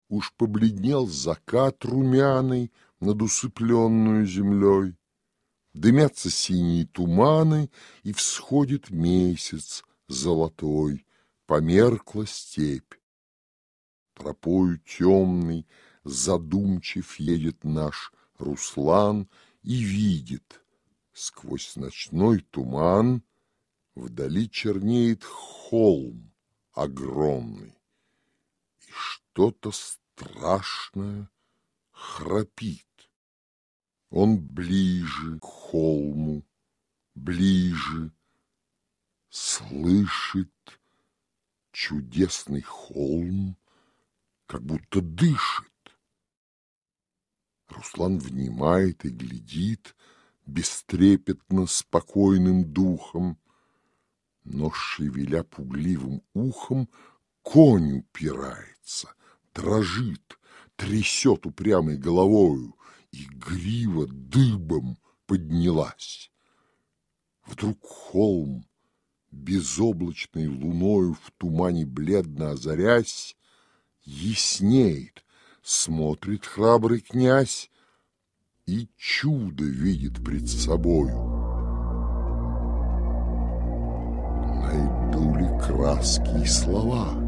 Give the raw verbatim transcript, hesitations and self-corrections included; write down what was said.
Уж побледнел закат румяный над усыпленную землей, дымятся синие туманы, и всходит месяц золотой, померкла степь. Тропою темный, задумчив едет наш Руслан и видит, сквозь ночной туман вдали чернеет холм огромный, и что-то страшное храпит. Он ближе к холму, ближе, слышит, чудесный холм как будто дышит. Руслан внимает и глядит бестрепетно, спокойным духом, но, шевеля пугливым ухом, конь упирается, дрожит, трясет упрямой головою, и грива дыбом поднялась. Вдруг холм, безоблачной луною в тумане бледно озарясь, яснеет, смотрит храбрый князь и чудо видит пред собою. Найду ли краски и слова?